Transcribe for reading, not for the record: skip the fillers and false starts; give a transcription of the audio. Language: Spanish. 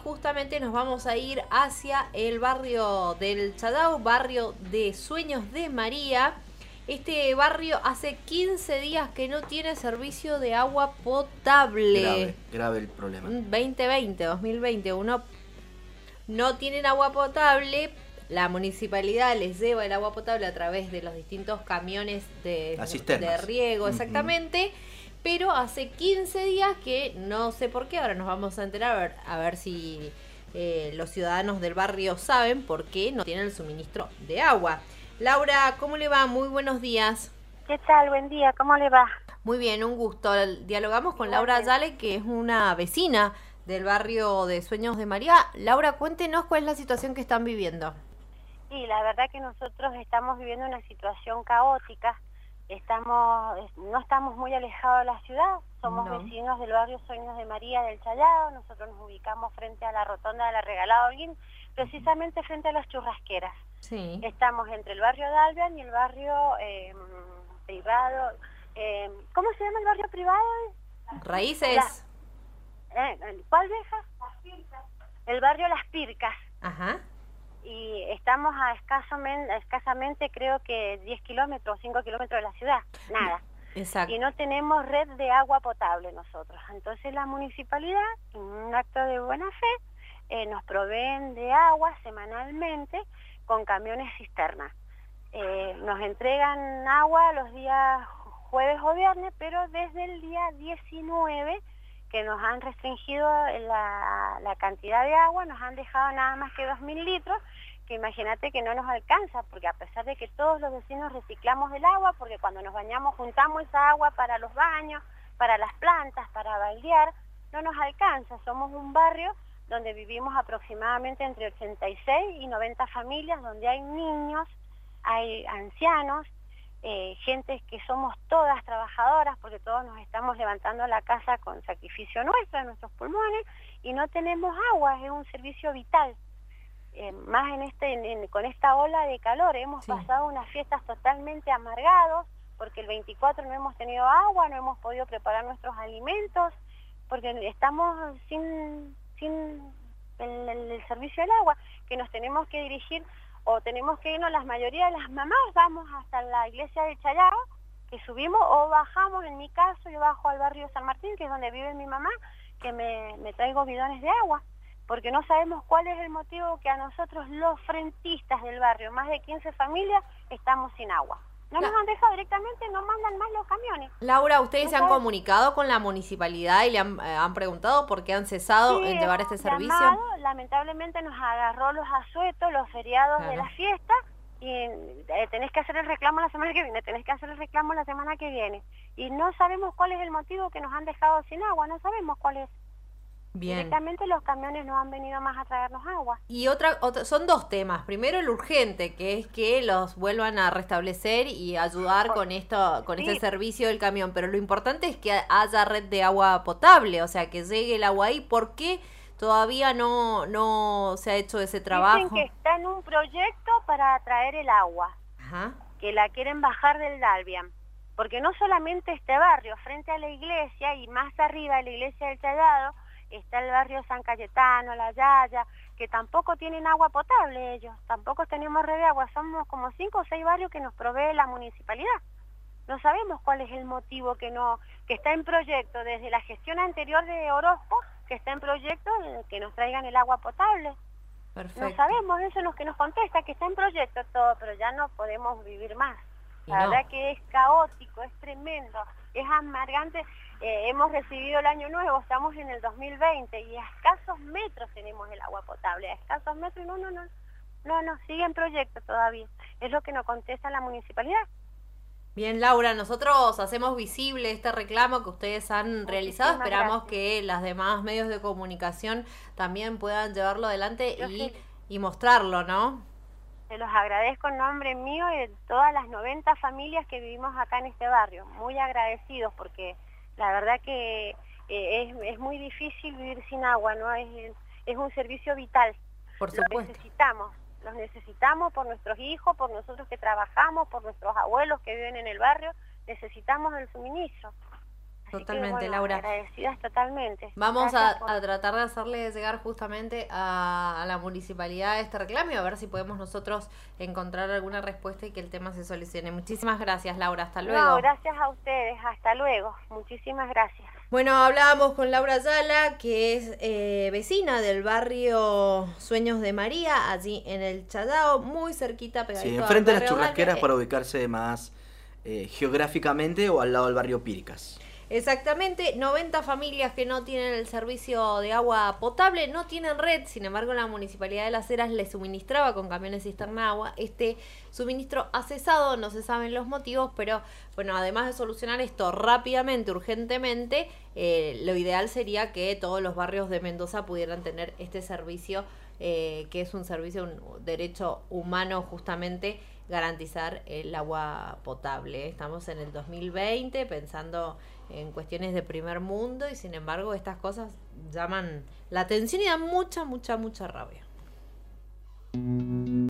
justamente nos vamos a ir hacia el barrio del Chadao, barrio de Sueños de María. Este barrio hace 15 días que no tiene servicio de agua potable. Grave el problema. 2020, no tienen agua potable. La municipalidad les lleva el agua potable a través de los distintos camiones de riego, exactamente. Pero hace 15 días que no sé por qué, ahora nos vamos a enterar a ver si los ciudadanos del barrio saben por qué no tienen el suministro de agua. Laura, ¿cómo le va? Muy buenos días. ¿Qué tal? Buen día, ¿cómo le va? Muy bien, un gusto. Dialogamos con Laura Ayale, que es una vecina del barrio de Sueños de María. Laura, cuéntenos cuál es la situación que están viviendo. Sí, la verdad que nosotros estamos viviendo una situación caótica. No estamos muy alejados de la ciudad, somos vecinos del barrio Sueños de María del Chayado. Nosotros nos ubicamos frente a la rotonda de la Regalada Holguín, precisamente frente a las churrasqueras. Sí. Estamos entre el barrio de Albian y el barrio privado. ¿Cómo se llama el barrio privado? Raíces. ¿Cuál deja? Las Pircas. El barrio Las Pircas. Ajá. Y estamos a escasamente creo que 10 kilómetros, 5 kilómetros de la ciudad, nada. Exacto. Y no tenemos red de agua potable nosotros. Entonces la municipalidad, en un acto de buena fe, nos proveen de agua semanalmente con camiones cisterna. Nos entregan agua los días jueves o viernes, pero desde el día 19 que nos han restringido la cantidad de agua, nos han dejado nada más que 2.000 litros, que imagínate que no nos alcanza, porque a pesar de que todos los vecinos reciclamos el agua, porque cuando nos bañamos juntamos esa agua para los baños, para las plantas, para baldear, no nos alcanza. Somos un barrio donde vivimos aproximadamente entre 86 y 90 familias, donde hay niños, hay ancianos, gente que somos todas trabajadoras, porque todos nos estamos levantando la casa con sacrificio nuestro, de nuestros pulmones, y no tenemos agua, es un servicio vital. Más con esta ola de calor, hemos pasado unas fiestas totalmente amargados, porque el 24 no hemos tenido agua, no hemos podido preparar nuestros alimentos, porque estamos sin el servicio del agua, que nos tenemos que dirigir, o tenemos que irnos, la mayoría de las mamás vamos hasta la iglesia de Chayao, que subimos, o bajamos. En mi caso yo bajo al barrio San Martín, que es donde vive mi mamá, que me traigo bidones de agua, porque no sabemos cuál es el motivo que a nosotros los frentistas del barrio, más de 15 familias, estamos sin agua. No nos han dejado directamente, no mandan más los camiones. Laura, ¿ustedes se han comunicado con la municipalidad y le han preguntado por qué han cesado en llevar este servicio? Lamentablemente nos agarró los asuetos, los feriados de la fiesta, y tenés que hacer el reclamo la semana que viene, y no sabemos cuál es el motivo que nos han dejado sin agua, no sabemos cuál es. Bien. Directamente los camiones no han venido más a traernos agua. Y otra, son dos temas. Primero el urgente, que es que los vuelvan a restablecer y ayudar con este servicio del camión. Pero lo importante es que haya red de agua potable, o sea, que llegue el agua ahí. ¿Por qué todavía no se ha hecho ese trabajo? Dicen que está en un proyecto para traer el agua. Ajá. Que la quieren bajar del Albian. Porque no solamente este barrio, frente a la iglesia y más arriba de la iglesia del Chayado, está el barrio San Cayetano, La Yaya, que tampoco tienen agua potable ellos, tampoco tenemos red de agua. Somos como 5 o 6 barrios que nos provee la municipalidad. No sabemos cuál es el motivo que está en proyecto desde la gestión anterior de Orozco, que está en proyecto que nos traigan el agua potable. Perfecto. No sabemos, eso es lo que nos contesta, que está en proyecto todo, pero ya no podemos vivir más. La verdad que es caótico, es tremendo, es amargante. Hemos recibido el año nuevo, estamos en el 2020 y a escasos metros tenemos el agua potable, a escasos metros, no, sigue en proyecto todavía. Es lo que nos contesta la municipalidad. Bien, Laura, nosotros hacemos visible este reclamo que ustedes han realizado. Esperamos que los demás medios de comunicación también puedan llevarlo adelante y mostrarlo, ¿no? Se los agradezco en nombre mío y de todas las 90 familias que vivimos acá en este barrio. Muy agradecidos, porque la verdad que es muy difícil vivir sin agua, ¿no? Es un servicio vital. Por supuesto. Los necesitamos por nuestros hijos, por nosotros que trabajamos, por nuestros abuelos que viven en el barrio. Necesitamos el suministro. Totalmente, bueno, Laura. Agradecidas totalmente. Vamos a tratar de hacerle llegar justamente a la municipalidad este reclamo y a ver si podemos nosotros encontrar alguna respuesta y que el tema se solucione. Muchísimas gracias, Laura. Hasta luego. No, gracias a ustedes. Hasta luego. Muchísimas gracias. Bueno, hablábamos con Laura Ayala, que es vecina del barrio Sueños de María, allí en el Challao, muy cerquita, pegadito. Sí, enfrente de las churrasqueras para ubicarse más geográficamente o al lado del barrio Píricas. Exactamente, 90 familias que no tienen el servicio de agua potable, no tienen red, sin embargo la Municipalidad de Las Heras les suministraba con camiones cisterna agua. Este suministro ha cesado, no se saben los motivos, pero bueno, además de solucionar esto rápidamente, urgentemente, lo ideal sería que todos los barrios de Mendoza pudieran tener este servicio, que es un servicio, un derecho humano justamente, garantizar el agua potable. Estamos en el 2020 pensando en cuestiones de primer mundo y sin embargo estas cosas llaman la atención y dan mucha rabia.